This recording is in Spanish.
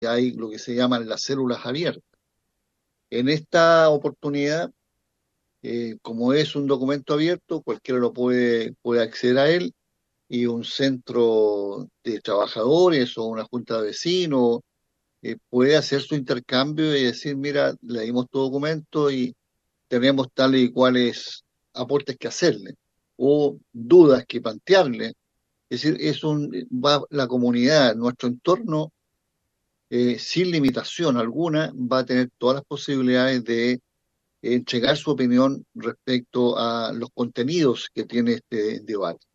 hay lo que se llaman las células abiertas. En esta oportunidad, como es un documento abierto, cualquiera puede acceder a él y un centro de trabajadores o una junta de vecinos puede hacer su intercambio y decir, mira, leímos tu documento y tenemos tales y cuales aportes que hacerle o dudas que plantearle. Es decir, va la comunidad, nuestro entorno, sin limitación alguna, va a tener todas las posibilidades de entregar su opinión respecto a los contenidos que tiene este debate.